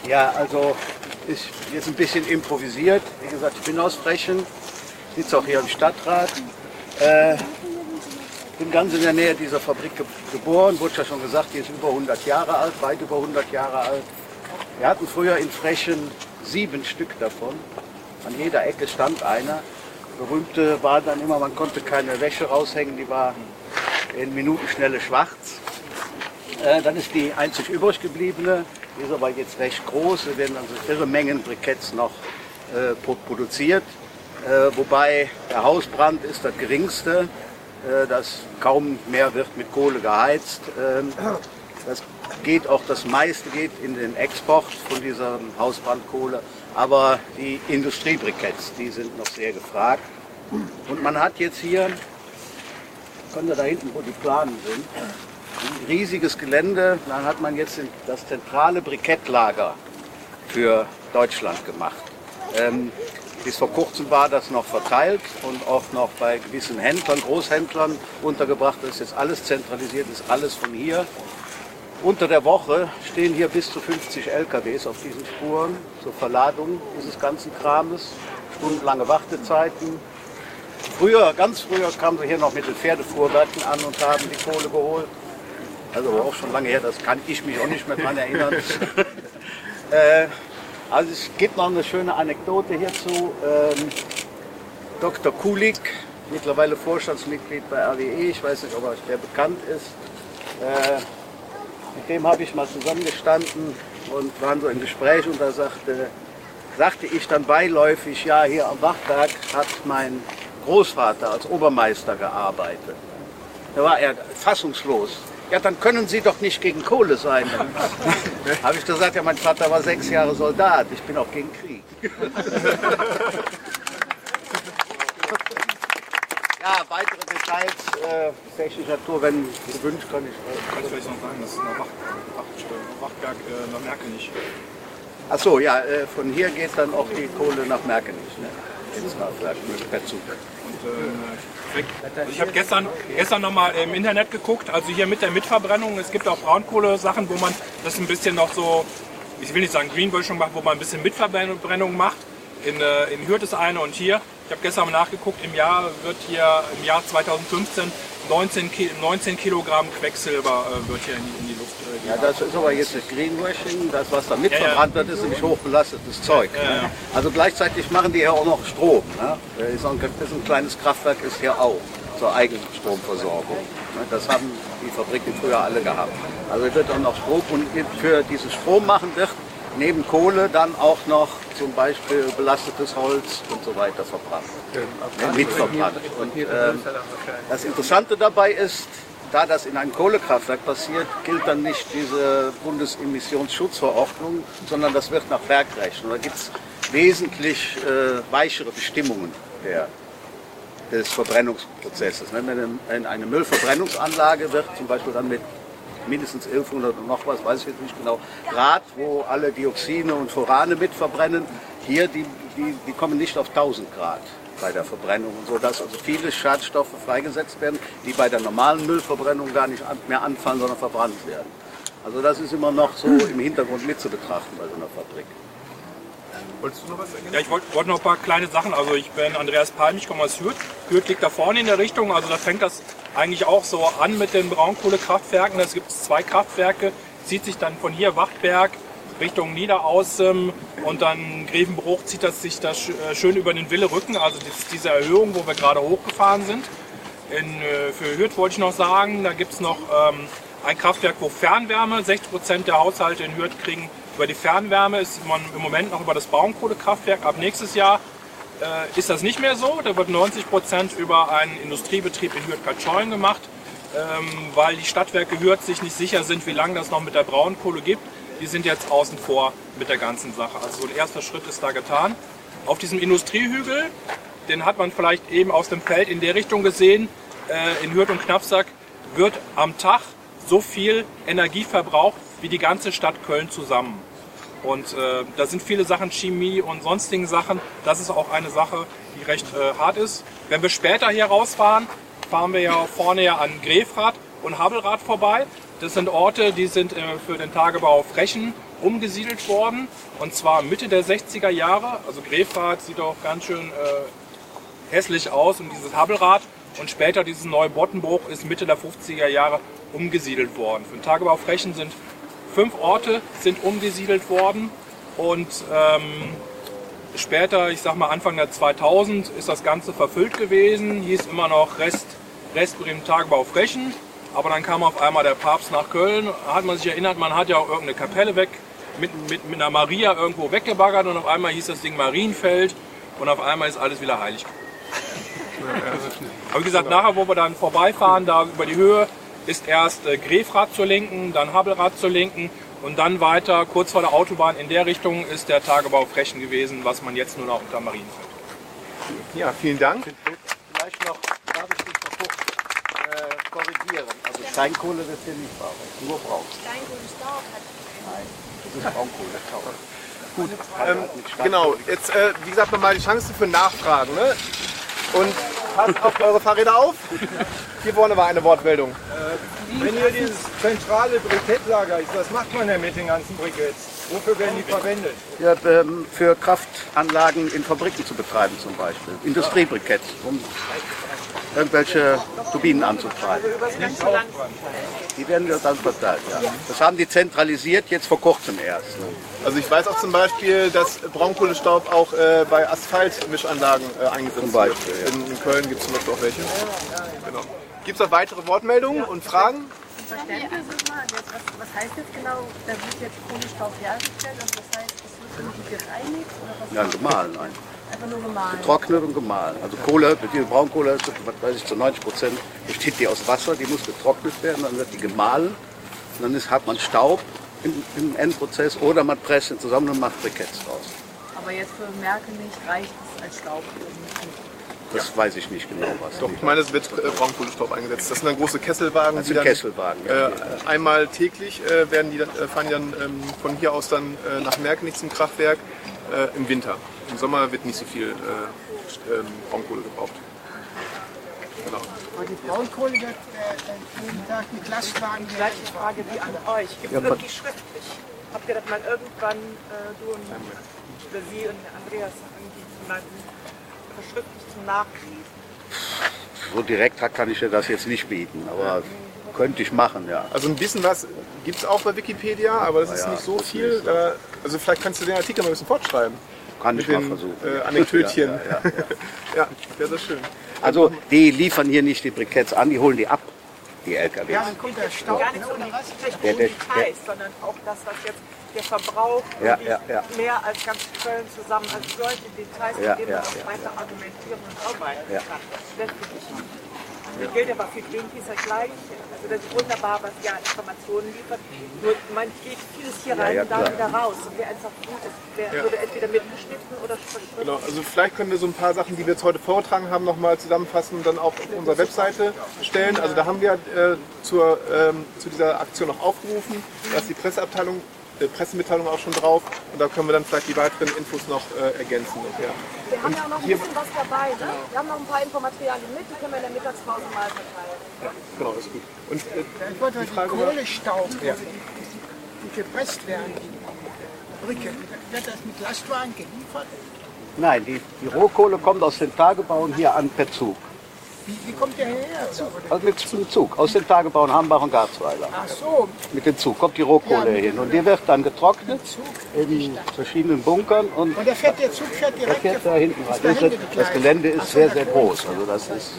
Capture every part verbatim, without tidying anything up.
Ja, also ist jetzt ein bisschen improvisiert. Wie gesagt, ich bin aus Frechen, sitze auch hier im Stadtrat. Äh, bin ganz in der Nähe dieser Fabrik ge geboren, wurde ja schon gesagt, die ist über hundert Jahre alt, weit über hundert Jahre alt. Wir hatten früher in Frechen sieben Stück davon. An jeder Ecke stand einer. Berühmte war dann immer, man konnte keine Wäsche raushängen, die war in Minutenschnelle schwarz. Äh, dann ist die einzig übrig gebliebene, die ist aber jetzt recht groß. Es werden also irre Mengen Briketts noch äh, produziert. Äh, wobei der Hausbrand ist das geringste, äh, das kaum mehr wird mit Kohle geheizt. Ähm, das geht auch, das meiste geht in den Export von dieser Hausbrandkohle. Aber die Industriebriketts, die sind noch sehr gefragt. Und man hat jetzt hier, könnt ihr da hinten, wo die Planen sind, ein riesiges Gelände. Dann hat man jetzt das zentrale Brikettlager für Deutschland gemacht. Ähm, bis vor kurzem war das noch verteilt und auch noch bei gewissen Händlern, Großhändlern untergebracht. Das ist jetzt alles zentralisiert, ist alles von hier. Unter der Woche stehen hier bis zu fünfzig L K Ws auf diesen Spuren zur Verladung dieses ganzen Krames. Stundenlange Wartezeiten. Früher, ganz früher kamen sie hier noch mit den Pferdefuhrwerken an und haben die Kohle geholt. Also auch schon lange her, das kann ich mich auch nicht mehr daran erinnern. äh, also es gibt noch eine schöne Anekdote hierzu. Ähm, Doktor Kulik, mittlerweile Vorstandsmitglied bei R W E, ich weiß nicht, ob euch der bekannt ist. Äh, mit dem habe ich mal zusammengestanden und waren so im Gespräch und da sagte, sagte ich dann beiläufig, ja, hier am Wachwerk hat mein Großvater als Obermeister gearbeitet. Da war er fassungslos. Ja, dann können Sie doch nicht gegen Kohle sein. Dann habe ich gesagt, ja, mein Vater war sechs Jahre Soldat, ich bin auch gegen Krieg. Ja, weitere Details, äh, technischer Natur, wenn gewünscht, kann ich... Äh, Kannst du vielleicht noch sagen, das ist nach Wacht, Wacht, Wachtberg äh, nach Merkenich. Ach so, ja, äh, von hier geht dann auch die Kohle nach Merkenich, ne? Ins Kraftwerk per Zug. Und, äh, also ich habe gestern, gestern noch mal im Internet geguckt, also hier mit der Mitverbrennung, es gibt auch Braunkohle-Sachen, wo man das ein bisschen noch so, ich will nicht sagen Greenwashing macht, wo man ein bisschen Mitverbrennung macht. In, äh, in Hürth ist eine und hier. Ich habe gestern mal nachgeguckt, im Jahr wird hier im Jahr zweitausendfünfzehn neunzehn Kilogramm Quecksilber äh, wird hier in die, in die Luft. Äh, ja, das ist aber jetzt das Greenwashing, das was da mitverbrannt ja, ja. wird, ist nämlich hochbelastetes Zeug. Ja, ja. Ne? Also gleichzeitig machen die ja auch noch Strom. Ne? Ist ein, ist ein kleines Kraftwerk ist hier auch zur Eigenstromversorgung. Ne? Das haben die Fabriken früher alle gehabt. Also wird auch noch Strom und für dieses Strom machen wird neben Kohle dann auch noch zum Beispiel belastetes Holz und so weiter verbrannt, ja, mitverbrannt. Und ähm, das Interessante dabei ist, da das in einem Kohlekraftwerk passiert, gilt dann nicht diese Bundesemissionsschutzverordnung, sondern das wird nach Werkrecht. Und da gibt es wesentlich äh, weichere Bestimmungen der, des Verbrennungsprozesses. Wenn eine, eine Müllverbrennungsanlage wird, zum Beispiel dann mit mindestens elfhundert und noch was, weiß ich jetzt nicht genau, Grad, wo alle Dioxine und Furane mit verbrennen. Hier, die, die, die kommen nicht auf tausend Grad bei der Verbrennung und so, dass also viele Schadstoffe freigesetzt werden, die bei der normalen Müllverbrennung gar nicht mehr anfallen, sondern verbrannt werden. Also das ist immer noch so im Hintergrund mit zu betrachten bei so einer Fabrik. Wolltest du noch was ergänzen? Ja, ich wollte wollt noch ein paar kleine Sachen. Also ich bin Andreas Palm, ich komme aus Hürth. Hürth liegt da vorne in der Richtung, also da fängt das eigentlich auch so an mit den Braunkohlekraftwerken. Es gibt zwei Kraftwerke, zieht sich dann von hier Wachtberg Richtung Niederaußem und dann Grevenbruch zieht das sich das schön über den Wille-Rücken, also diese Erhöhung, wo wir gerade hochgefahren sind. In, für Hürth wollte ich noch sagen, da gibt es noch ähm, ein Kraftwerk, wo Fernwärme, sechzig Prozent der Haushalte in Hürth kriegen über die Fernwärme, ist man im Moment noch über das Braunkohlekraftwerk. Ab nächstes Jahr äh, ist das nicht mehr so, da wird neunzig Prozent über einen Industriebetrieb in Hürth-Katzschollen gemacht, ähm, weil die Stadtwerke Hürth sich nicht sicher sind, wie lange das noch mit der Braunkohle gibt. Die sind jetzt außen vor mit der ganzen Sache. Also so ein erster Schritt ist da getan. Auf diesem Industriehügel, den hat man vielleicht eben aus dem Feld in der Richtung gesehen, äh, in Hürth und Knapsack wird am Tag so viel Energie verbraucht wie die ganze Stadt Köln zusammen. Und äh, da sind viele Sachen, Chemie und sonstigen Sachen. Das ist auch eine Sache, die recht äh, hart ist. Wenn wir später hier rausfahren, fahren wir ja vorne ja an Grefrath und Habelrath vorbei. Das sind Orte, die sind äh, für den Tagebau Frechen umgesiedelt worden. Und zwar Mitte der sechziger Jahre. Also Grefrath sieht auch ganz schön äh, hässlich aus und dieses Habbelrad. Und später dieses neue Bottenbruch ist Mitte der fünfziger Jahre umgesiedelt worden. Für den Tagebau Frechen sind fünf Orte sind umgesiedelt worden. Und ähm, später, ich sag mal Anfang der zweitausend, ist das Ganze verfüllt gewesen. Hieß immer noch Rest, Restbremen Tagebau Frechen. Aber dann kam auf einmal der Papst nach Köln. Da hat man sich erinnert, man hat ja auch irgendeine Kapelle weg, mit, mit, mit einer Maria irgendwo weggebaggert. Und auf einmal hieß das Ding Marienfeld. Und auf einmal ist alles wieder heilig. Aber wie gesagt, nachher, wo wir dann vorbeifahren, da über die Höhe, ist erst äh, Grefrath zur Linken, dann Habbelrad zur Linken. Und dann weiter, kurz vor der Autobahn in der Richtung, ist der Tagebau Frechen gewesen, was man jetzt nur noch unter Marienfeld. Ja, vielen Dank. Vielleicht noch, darf ich dich noch kurz äh, korrigieren. Also Steinkohle wird hier nicht verarbeitet, nur Braun. Steinkohlestaub hat Nein, das ist Braunkohle. Gut, ähm, genau. Jetzt, äh, wie gesagt, nochmal die Chance für Nachfragen. Ne? Und passt auf eure Fahrräder auf. Hier vorne war eine Wortmeldung. Wenn hier dieses zentrale Brikettlager ist, was macht man denn mit den ganzen Briketts? Wofür werden die verwendet? Ja, ähm, für Kraftanlagen in Fabriken zu betreiben zum Beispiel. Industriebriketts, um irgendwelche Turbinen anzutreiben. Die werden ja dann verteilt. Ja. Das haben die zentralisiert, jetzt vor kurzem erst. Ne? Also ich weiß auch zum Beispiel, dass Braunkohlestaub auch äh, bei Asphaltmischanlagen äh, eingesetzt Zum Beispiel, wird. In, in Köln gibt es zum Beispiel auch welche. Genau. Gibt es noch weitere Wortmeldungen und Fragen? Verständnis mal, was, was heißt jetzt genau, da wird jetzt Kohlestaub hergestellt, also das heißt, es wird irgendwie gereinigt oder was? Ja, gemahlen, nein. Einfach nur gemahlen. Getrocknet und gemahlen. Also Kohle, die Braunkohle, was weiß ich, zu neunzig Prozent besteht die aus Wasser, die muss getrocknet werden, dann wird die gemahlen. Und dann ist, hat man Staub im, im Endprozess oder man presst ihn zusammen und macht Briketts draus. Aber jetzt für Merkel nicht reicht es als Staub. Das weiß ich nicht genau was. Doch, ich meine, es wird äh, Braunkohlestaub eingesetzt. Das sind dann große Kesselwagen. Das die sind dann, Kesselwagen, ja. Äh, einmal täglich äh, werden die dann, äh, fahren die dann ähm, von hier aus dann äh, nach Merkenich zum Kraftwerk äh, im Winter. Im Sommer wird nicht so viel äh, ähm, Braunkohle gebraucht. Genau. Aber die Braunkohle wird äh, jeden Tag mit Lastwagen. Die gleiche Frage wie an euch. Gibt es Ja, irgendwie schriftlich? Habt ihr das mal irgendwann, äh, du und oder Sie und Andreas, irgendwie mal verschriftlich zum Nachlesen? So direkt kann ich dir das jetzt nicht bieten, aber könnte ich machen, ja. Also ein bisschen was gibt es auch bei Wikipedia, aber das ist ja, nicht so das viel. ist, Äh, also vielleicht kannst du den Artikel mal ein bisschen fortschreiben. Kann ich Mit mal den versuchen. äh, Anekdötchen. Ja, ja, ja, ja. Ja, wäre das schön. Also die liefern hier nicht die Briketts an, die holen die ab, die L K Ws. Ja, dann kommt der Staub. Gar nicht so um die technischen Der- der- Details, sondern auch das, was jetzt der Verbrauch Ja, irgendwie ja, ja. mehr als ganz Köln zusammen, als solche Details, Ja, mit denen ja, man auch ja, weiter argumentieren und arbeiten Ja. kann. Das finde ich. Das gilt aber für Greenpeace ja gleich. Also das ist wunderbar, was ja Informationen liefert. Nur man geht vieles hier rein ja, und da klar. wieder raus. Und wer einfach gut ist, der Ja. würde entweder mitgeschnitten oder verschriftlicht. Genau, also vielleicht können wir so ein paar Sachen, die wir jetzt heute vorgetragen haben, nochmal zusammenfassen und dann auch auf unserer Webseite stellen. Also da haben wir äh, zur, ähm, zu dieser Aktion noch aufgerufen. Da ist die Presseabteilung, äh, Pressemitteilung auch schon drauf und da können wir dann vielleicht die weiteren Infos noch äh, ergänzen. Ja. Wir haben ja auch noch ein bisschen was dabei. Ne? Wir haben noch ein paar Infomaterialien mit, die können wir in der Mittagspause mal verteilen. Ja, genau, das ist gut. Und äh, Ich wollte die Frage war- Kohlestaub, Ja. also die, die, die gepresst werden, die Brücke, wird das mit Lastwagen geliefert? Nein, die, die Rohkohle kommt aus den Tagebauen hier an per Zug. Wie, wie kommt der hierher? Zug, oder? Also mit dem Zug, aus den Tagebauen Hambach und Garzweiler. Ach so, Mit dem Zug kommt die Rohkohle Ja, mit hin dem- und die wird dann getrocknet Zug. in verschiedenen Bunkern und Und der fährt, der Zug fährt der direkt fährt da hier- hinten rein. ist da Das, hinten das gleich. Gelände Ach ist so, sehr, da sehr vorne. groß. Also das ist,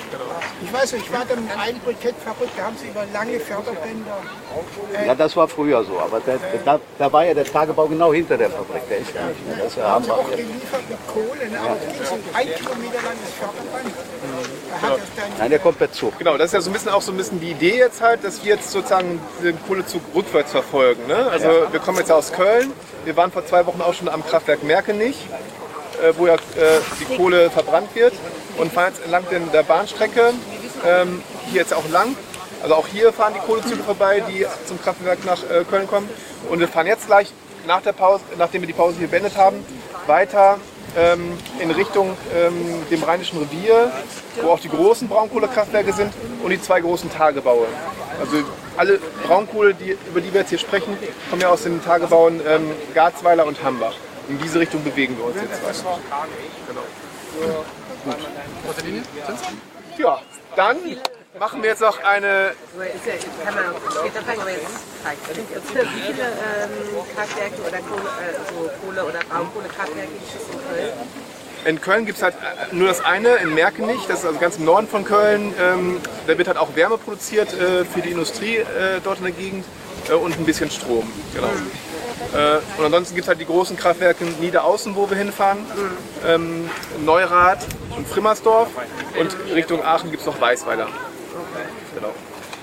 Ich weiß nicht, ich war da mit einem Brikettfabrik, da haben sie über lange Förderbänder. ja, das war früher so, aber der, da, da war ja der Tagebau genau hinter der Fabrik, der ist ja nicht mehr. Das ist ja Da haben sie Hambach. auch geliefert mit Kohle, ne? aber es ging so ein Kilometer langes Förderband. Da hat es dann Nein, der kommt per Zug. genau, das ist ja so ein bisschen auch so ein bisschen die Idee jetzt halt, dass wir jetzt sozusagen den Kohlezug rückwärts verfolgen. Ne? Also wir kommen jetzt ja aus Köln, wir waren vor zwei Wochen auch schon am Kraftwerk Merkenich, äh, wo ja äh, die Kohle verbrannt wird und fahren jetzt entlang den, der Bahnstrecke ähm, hier jetzt auch lang. Also auch hier fahren die Kohlezüge vorbei, die zum Kraftwerk nach äh, Köln kommen. Und wir fahren jetzt gleich nach der Pause, nachdem wir die Pause hier beendet haben, weiter ähm, in Richtung ähm, dem Rheinischen Revier, wo auch die großen Braunkohlekraftwerke sind und die zwei großen Tagebaue. Also alle Braunkohle, die, über die wir jetzt hier sprechen, kommen ja aus den Tagebauen ähm, Garzweiler und Hambach. In diese Richtung bewegen wir uns jetzt weiter. Genau. Gut. Ja, dann machen wir jetzt noch eine... Kann man später fragen, aber jetzt zeigt. Wie viele ähm, Kraftwerke oder Kohle, äh, so Kohle- oder Braunkohlekraftwerke gibt es in Köln? In Köln gibt es halt nur das eine, in Merkenich, das ist also ganz im Norden von Köln. Ähm, da wird halt auch Wärme produziert äh, für die Industrie äh, dort in der Gegend äh, und ein bisschen Strom. Genau. Äh, und ansonsten gibt es halt die großen Kraftwerke Niederaußen, wo wir hinfahren, ähm, Neurath und Frimmersdorf und Richtung Aachen gibt es noch Weißweiler. Genau.